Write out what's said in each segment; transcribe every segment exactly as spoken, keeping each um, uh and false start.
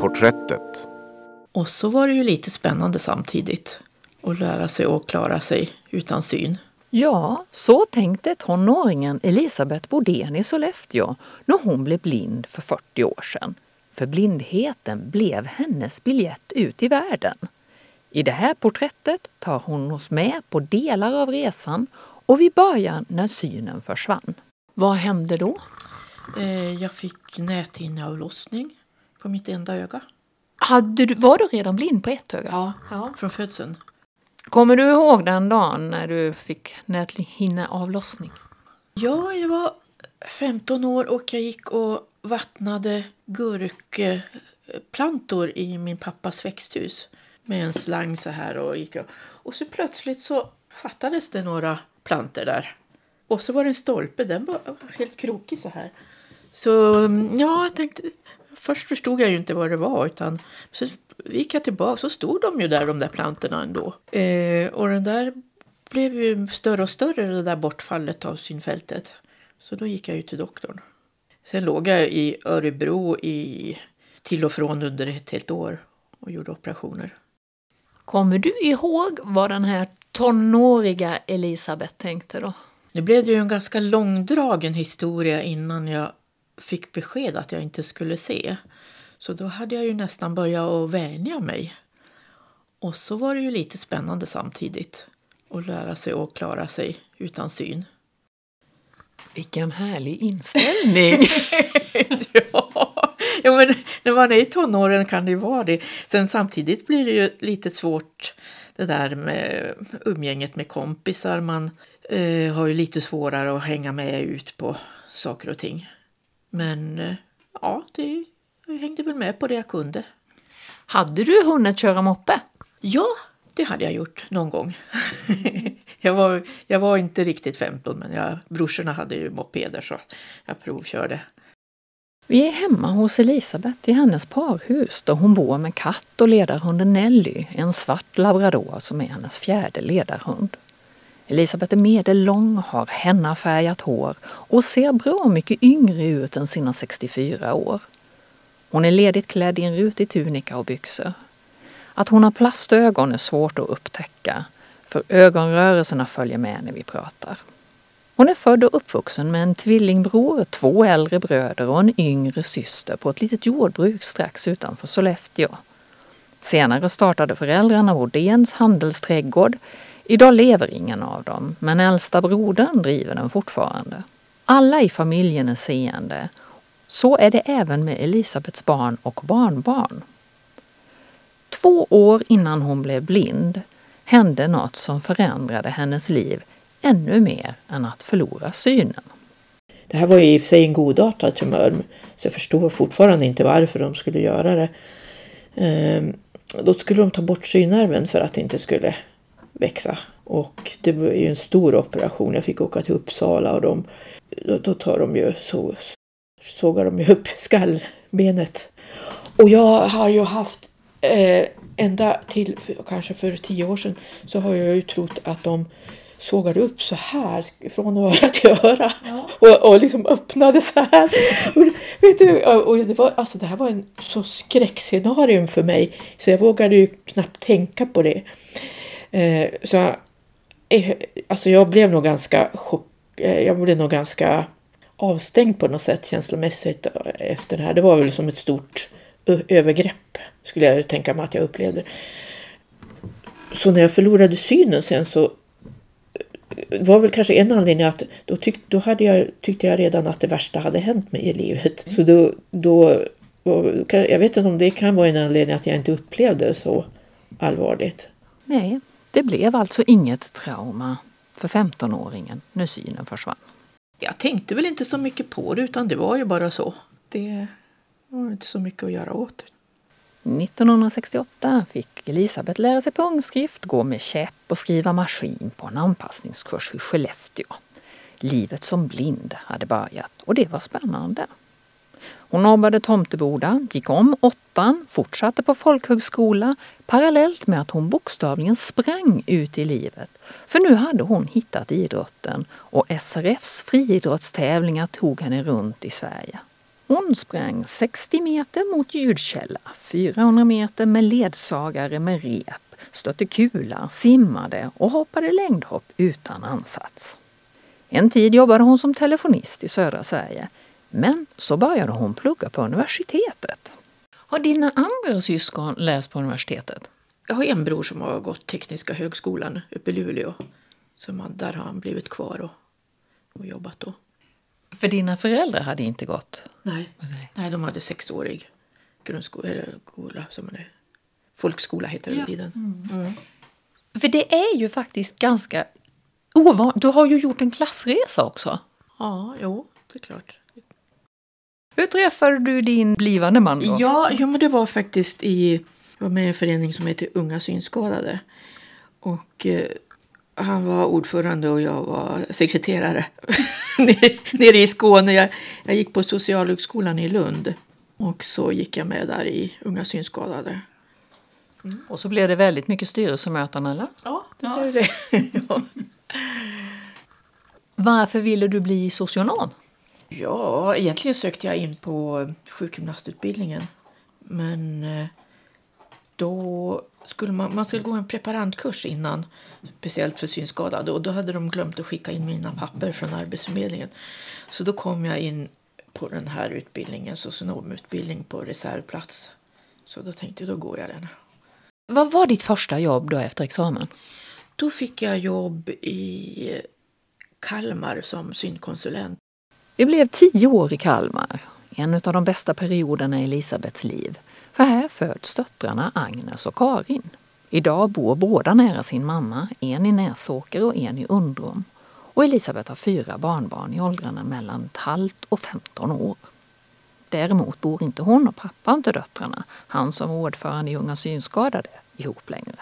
Porträttet. Och så var det ju lite spännande samtidigt att lära sig och klara sig utan syn. Ja, så tänkte tonåringen Elisabeth Bodén i Sollefteå när hon blev blind för fyrtio år sedan. För blindheten blev hennes biljett ut i världen. I det här porträttet tar hon oss med på delar av resan och vi börjar när synen försvann. Vad hände då? Eh, jag fick näthinneavlossning på mitt enda öga. Hade du, var du redan blind på ett öga? Ja, ja. Från födseln. Kommer du ihåg den dagen när du fick näthinneavlossning? Ja, jag var femton år och jag gick och vattnade gurkplantor i min pappas växthus. Med en slang så här och gick jag. Och så plötsligt så fattades det några planter där. Och så var det en stolpe, den var helt krokig så här. Så ja, jag tänkte, först förstod jag ju inte vad det var utan så gick jag tillbaka så stod de ju där de där plantorna ändå. Eh, och den där blev ju större och större det där bortfallet av synfältet. Så då gick jag ju till doktorn. Sen låg jag i Örebro i, till och från under ett helt år och gjorde operationer. Kommer du ihåg vad den här tonåriga Elisabeth tänkte då? Nu blev det ju en ganska långdragen historia innan jag fick besked att jag inte skulle se. Så då hade jag ju nästan börjat att vänja mig. Och så var det ju lite spännande samtidigt att lära sig och klara sig utan syn. Vilken härlig inställning! ja. ja, men när man är i tonåren kan det ju vara det. Sen samtidigt blir det ju lite svårt det där med umgänget med kompisar. Man eh, har ju lite svårare att hänga med ut på saker och ting. Men eh, ja, det, jag hängde väl med på det jag kunde. Hade du hunnit köra moppe? Ja, det hade jag gjort någon gång. jag, var, jag var inte riktigt femton men jag, brorsorna hade ju mopeder så jag provkörde. Vi är hemma hos Elisabeth i hennes parhus där hon bor med katt och ledarhunden Nelly, en svart labrador som är hennes fjärde ledarhund. Elisabeth är medellång, har hennafärgat hår och ser bra mycket yngre ut än sina sextiofyra år. Hon är ledigt klädd i en rutig tunika och byxor. Att hon har plastögon är svårt att upptäcka, för ögonrörelserna följer med när vi pratar. Hon är född och uppvuxen med en tvillingbror, två äldre bröder och en yngre syster på ett litet jordbruk strax utanför Sollefteå. Senare startade föräldrarna Bodéns handelsträdgård. Idag lever ingen av dem, men äldsta brodern driver den fortfarande. Alla i familjen är seende. Så är det även med Elisabeths barn och barnbarn. Två år innan hon blev blind hände något som förändrade hennes liv ännu mer än att förlora synen. Det här var ju i och för sig en godartad tumör, så jag förstår fortfarande inte varför de skulle göra det. Ehm, då skulle de ta bort synnerven för att det inte skulle växa. Och det var ju en stor operation. Jag fick åka till Uppsala och de, då, då tar de ju så, sågar de ju upp skallbenet. Och jag har ju haft eh, ända till kanske för tio år sedan så har jag ju trott att de sågade upp så här från öra till öra ja. och, och liksom öppnade så här. Och, vet du, och det, var, alltså det här var en så skräckscenarium för mig så jag vågade ju knappt tänka på det. Eh, så eh, alltså jag blev nog ganska chock, eh, jag blev nog ganska avstängd på något sätt känslomässigt efter det här. Det var väl som ett stort ö- övergrepp skulle jag tänka mig att jag upplevde. Så när jag förlorade synen sen så var väl kanske en anledning att då, tyck, då hade jag, tyckte jag redan att det värsta hade hänt mig i livet. Så då, då jag vet inte om det kan vara en anledning att jag inte upplevde det så allvarligt. Nej, det blev alltså inget trauma för femtonåringen när synen försvann. Jag tänkte väl inte så mycket på det utan det var ju bara så. Det var inte så mycket att göra åt. nittonhundrasextioåtta fick Elisabeth lära sig punktskrift, gå med käpp och skriva maskin på en anpassningskurs i Skellefteå. Livet som blind hade börjat och det var spännande. Hon jobbade Tomteboda, gick om åttan, fortsatte på folkhögskola parallellt med att hon bokstavligen sprang ut i livet. För nu hade hon hittat idrotten och S R F:s friidrottstävlingar tog henne runt i Sverige. Hon sprang sextio meter mot ljudkälla, fyrahundra meter med ledsagare med rep, stötte kula, simmade och hoppade längdhopp utan ansats. En tid jobbade hon som telefonist i södra Sverige, men så började hon plugga på universitetet. Har dina andra syskon läst på universitetet? Jag har en bror som har gått Tekniska högskolan uppe i Luleå. Så man, där har han blivit kvar och, och jobbat då. För dina föräldrar hade inte gått? Nej, Nej de hade sexårig grundskola, eller skola, som är folkskola heter det i den. Mm. Mm. För det är ju faktiskt ganska ovanligt. Du har ju gjort en klassresa också. Ja, jo, det är klart. Hur träffade du din blivande man då? Ja, ja men det var faktiskt i, jag var med i en förening som heter Unga synskadade. Och eh, han var ordförande och jag var sekreterare nere, nere i Skåne. Jag, jag gick på Socialhögskolan i Lund och så gick jag med där i Unga synskadade. Mm. Och så blev det väldigt mycket styrelsemöten, eller? Ja, det blev det. Ja. Varför ville du bli socionom? Ja, egentligen sökte jag in på sjukgymnastutbildningen. Men då skulle man, man skulle gå en preparandkurs innan, speciellt för synskadade. Och då hade de glömt att skicka in mina papper från Arbetsförmedlingen. Så då kom jag in på den här utbildningen, socionomutbildning på reservplats. Så då tänkte jag, då går jag den. Vad var ditt första jobb då efter examen? Då fick jag jobb i Kalmar som synkonsulent. Det blev tio år i Kalmar, en av de bästa perioderna i Elisabeths liv. För här föds döttrarna Agnes och Karin. Idag bor båda nära sin mamma, en i Näsåker och en i Undrom. Och Elisabeth har fyra barnbarn i åldrarna mellan ett halvt och femton år. Däremot bor inte hon och pappan till döttrarna, han som var ordförande i Unga synskadade, ihop längre.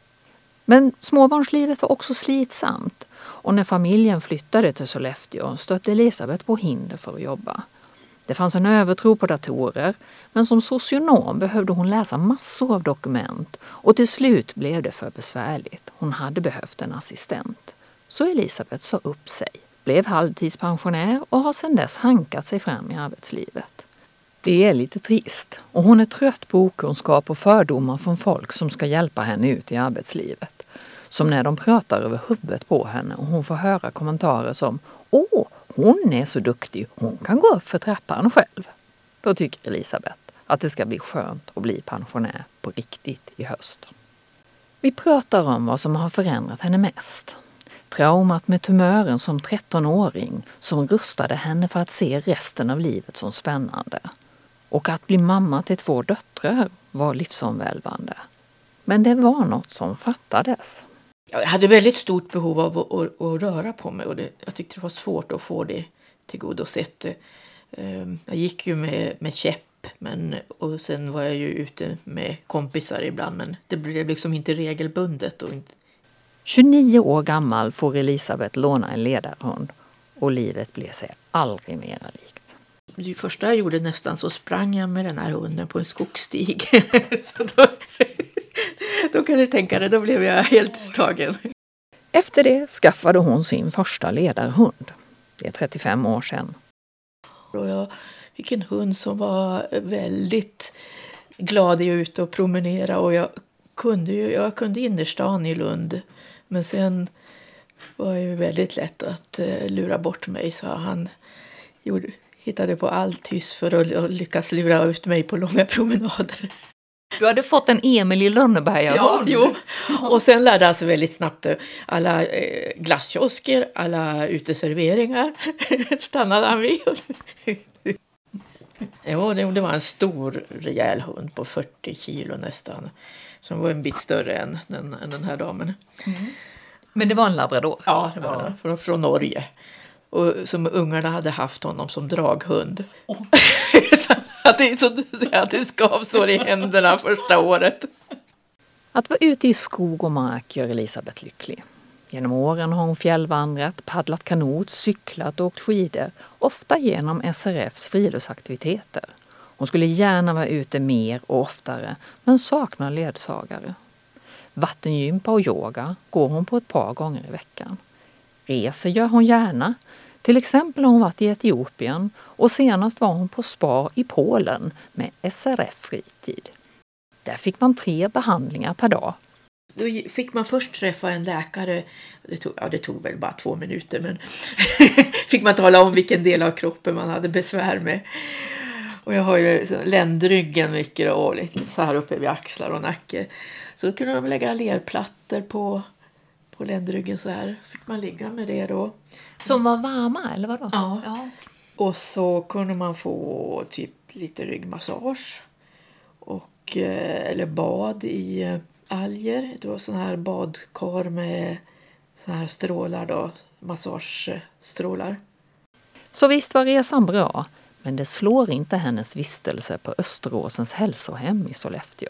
Men småbarnslivet var också slitsamt. Och när familjen flyttade till Sollefteå stötte Elisabeth på hinder för att jobba. Det fanns en övertro på datorer, men som socionom behövde hon läsa massor av dokument och till slut blev det för besvärligt. Hon hade behövt en assistent. Så Elisabeth sa upp sig, blev halvtidspensionär och har sedan dess hankat sig fram i arbetslivet. Det är lite trist och hon är trött på okunskap och fördomar från folk som ska hjälpa henne ut i arbetslivet. Som när de pratar över huvudet på henne och hon får höra kommentarer som åh, hon är så duktig, hon kan gå upp för trappan själv. Då tycker Elisabeth att det ska bli skönt att bli pensionär på riktigt i höst. Vi pratar om vad som har förändrat henne mest. Traumat med tumören som trettonåring som rustade henne för att se resten av livet som spännande. Och att bli mamma till två döttrar var livsomvälvande. Men det var något som fattades. Jag hade väldigt stort behov av att, att, att röra på mig och det, jag tyckte det var svårt att få det tillgodosett. Jag gick ju med, med käpp men, och sen var jag ju ute med kompisar ibland men det blev liksom inte regelbundet. Och inte... tjugonio år gammal får Elisabeth låna en ledarhund och livet blev sig aldrig mera likt. Det första jag gjorde nästan så sprang jag med den här hunden på en skogsstig. Så då, då kan du tänka dig, då blev jag helt tagen. Efter det skaffade hon sin första ledarhund. Det är trettiofem år sedan. Och jag fick en hund som var väldigt glad i ut och promenera. Och jag kunde ju jag kunde innerstan i Lund. Men sen var det ju väldigt lätt att lura bort mig, så han gjorde... hittade på allt hyss för att lyckas lura ut mig på långa promenader. Du hade fått en Emil i Lönneberga. Ja, jo. Och sen lärde han sig väldigt snabbt alla glasskiosker, alla uteserveringar stannade han vid. Ja, det var en stor rejäl hund på fyrtio kilo nästan. Som var en bit större än den, än den här damen. Mm. Men det var en labrador? Ja, det var ja. Från, från Norge. Och som ungarna hade haft honom som draghund. Oh. så att det, så, så att det skavsår i händerna första året. Att vara ute i skog och mark gör Elisabeth lycklig. Genom åren har hon fjällvandrat, paddlat kanot, cyklat och åkt skidor. Ofta genom S R F:s friluftsaktiviteter. Hon skulle gärna vara ute mer och oftare, men saknar ledsagare. Vattengympa och yoga går hon på ett par gånger i veckan. Reser gör hon gärna. Till exempel har hon varit i Etiopien och senast var hon på spa i Polen med S R F-fritid. Där fick man tre behandlingar per dag. Då fick man först träffa en läkare, det tog, ja, det tog väl bara två minuter, men fick man tala om vilken del av kroppen man hade besvär med. Och jag har ju ländryggen mycket och lite så här uppe vid axlar och nacke. Så då kunde de lägga lerplattor på, på ländryggen så här. Fick man ligga med det då. Som var varma eller vadå? Ja. ja. Och så kunde man få typ lite ryggmassage. Och, eller bad i alger. Det var sån här badkar med sån här strålar då. Massagestrålar. Så visst var resan bra. Men det slår inte hennes vistelse på Österåsens hälsohem i Sollefteå.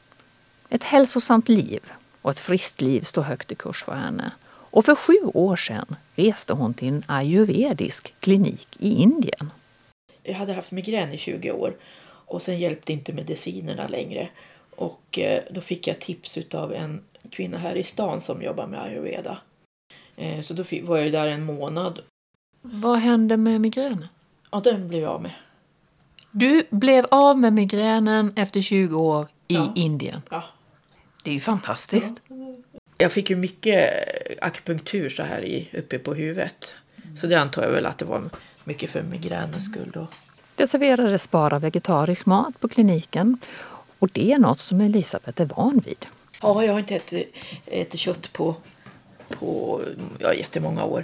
Ett hälsosamt liv och ett friskt liv står högt i kurs för henne. Och för sju år sedan reste hon till en ayurvedisk klinik i Indien. Jag hade haft migrän i tjugo år och sen hjälpte inte medicinerna längre. Och då fick jag tips av en kvinna här i stan som jobbar med ayurveda. Så då var jag där en månad. Vad hände med migränen? Ja, den blev jag av med. Du blev av med migränen efter tjugo år i ja. Indien. Ja. Det är ju fantastiskt. Ja. Jag fick ju mycket akupunktur så här i, uppe på huvudet. Mm. Så det antar jag väl att det var mycket för migränens skull då. Det serverades bara vegetarisk mat på kliniken. Och det är något som Elisabeth är van vid. Ja, jag har inte ätit, ätit kött på, på ja, jättemånga år.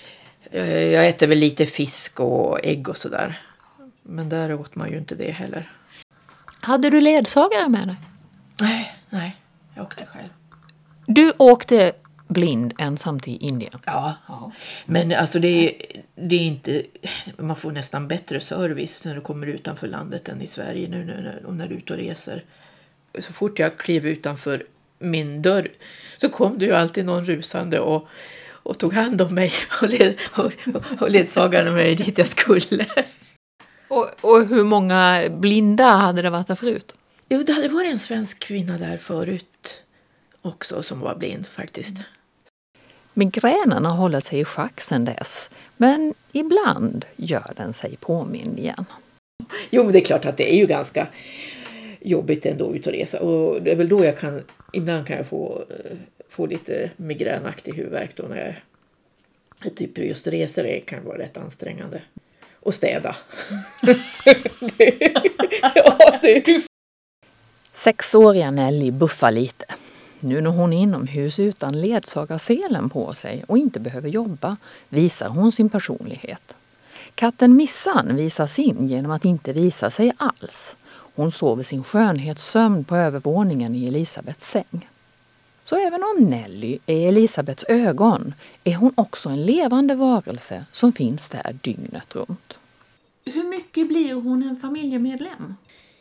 Jag äter väl lite fisk och ägg och sådär. Men där åt man ju inte det heller. Hade du ledsagare med dig? Nej, nej. Jag åkte själv. Du åkte blind ensam till Indien? Ja, ja. Men alltså det är, det är inte... Man får nästan bättre service när du kommer utanför landet än i Sverige nu när, när du är ute och reser. Så fort jag klev utanför min dörr så kom det ju alltid någon rusande och... Och tog hand om mig och, led, och, och ledsagade mig dit jag skulle. Och, och hur många blinda hade det varit där förut? Jo, det hade varit en svensk kvinna där förut också som var blind faktiskt. Migränen har hållit sig i schack sedan dess. Men ibland gör den sig påmind igen. Jo, men det är klart att det är ju ganska jobbigt ändå ut och resa. Och det är väl då jag kan, ibland kan jag få... få lite migränaktig huvudvärk då när jag typ just reser det kan vara rätt ansträngande. Och städa. det, ja, det. Sexåriga Nelly buffar lite. Nu när hon är inomhus utan ledsaгаrselen på sig och inte behöver jobba visar hon sin personlighet. Katten Missan visar sin genom att inte visa sig alls. Hon sover sin skönhetssömn på övervåningen i Elisabeths säng. Så även om Nelly är Elisabeths ögon är hon också en levande varelse som finns där dygnet runt. Hur mycket blir hon en familjemedlem?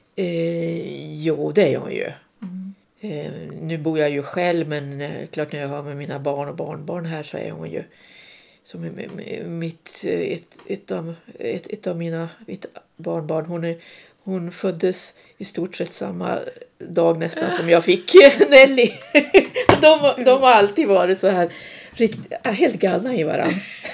Eh, jo, det är hon ju. Mm. Eh, nu bor jag ju själv, men eh, klart när jag har med mina barn och barnbarn här så är hon ju som mitt, ett, ett, av, ett, ett av mina mitt barnbarn. Hon är Hon föddes i stort sett samma dag nästan som jag fick Nelly. De, de har alltid varit så här rikt, helt galna i varandra.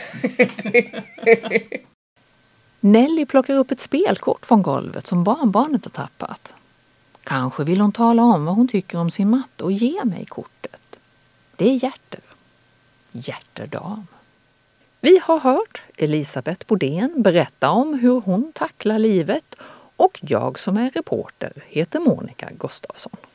Nelly plockar upp ett spelkort från golvet som barnbarnet har tappat. Kanske vill hon tala om vad hon tycker om sin matte och ge mig kortet. Det är Hjärter. Hjärterdam. Vi har hört Elisabeth Bodén berätta om hur hon tacklar livet. Och jag som är reporter heter Monica Gustafsson.